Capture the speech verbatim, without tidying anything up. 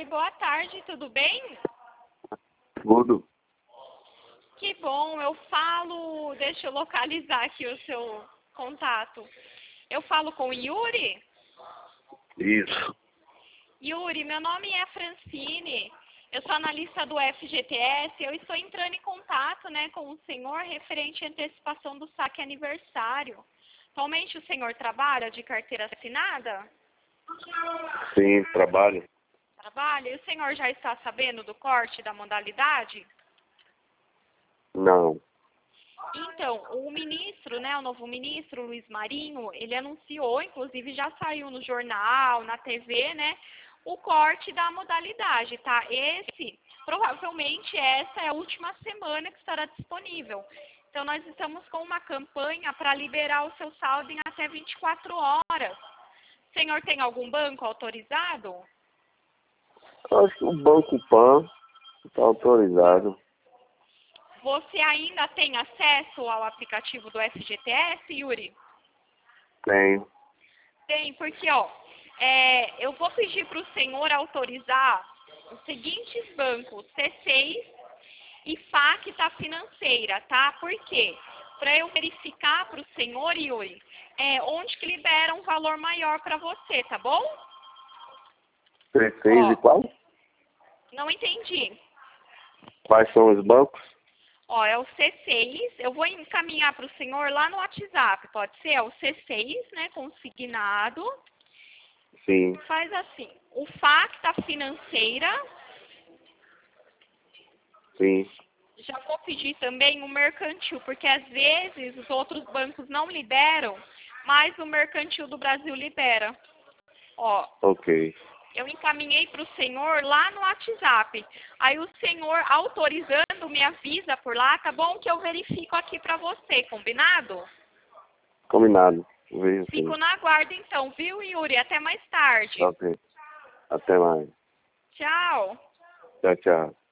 Oi, boa tarde, tudo bem? Tudo. Que bom, eu falo... Deixa eu localizar aqui o seu contato. Eu falo com o Yuri? Isso. Yuri, meu nome é Francine, eu sou analista do F G T S, eu estou entrando em contato, né, com o senhor referente à antecipação do saque aniversário. Atualmente o senhor trabalha de carteira assinada? Sim, trabalho. Trabalha. E o senhor já está sabendo do corte da modalidade? Não. Então, o ministro, né, o novo ministro, Luiz Marinho, ele anunciou, inclusive já saiu no jornal, na T V, né, o corte da modalidade, tá? Esse, provavelmente essa é a última semana que estará disponível. Então, nós estamos com uma campanha para liberar o seu saldo em até vinte e quatro horas. O senhor tem algum banco autorizado? Acho que o Banco Pan está autorizado. Você ainda tem acesso ao aplicativo do F G T S, Yuri? Tenho. Tem, porque, ó, é, eu vou pedir para o senhor autorizar os seguintes bancos, C seis e Facta Financeira, tá? Por quê? Para eu verificar para o senhor, Yuri, é, onde que libera um valor maior para você, tá bom? C seis e qual? Não entendi. Quais são os bancos? Ó, é o C seis, eu vou encaminhar para o senhor lá no WhatsApp, pode ser? É o C seis, né, consignado. Sim. Faz assim, o Facta Financeira, Sim. já vou pedir também o mercantil, porque às vezes os outros bancos não liberam, mas o mercantil do Brasil libera. Ó, Ok. eu encaminhei para o senhor lá no WhatsApp. Aí o senhor, autorizando, me avisa por lá, tá bom? Que eu verifico aqui para você, combinado? Combinado. Vejo sim. Fico na guarda então, viu, Yuri? Até mais tarde. Ok. Até mais. Tchau. Tchau, tchau.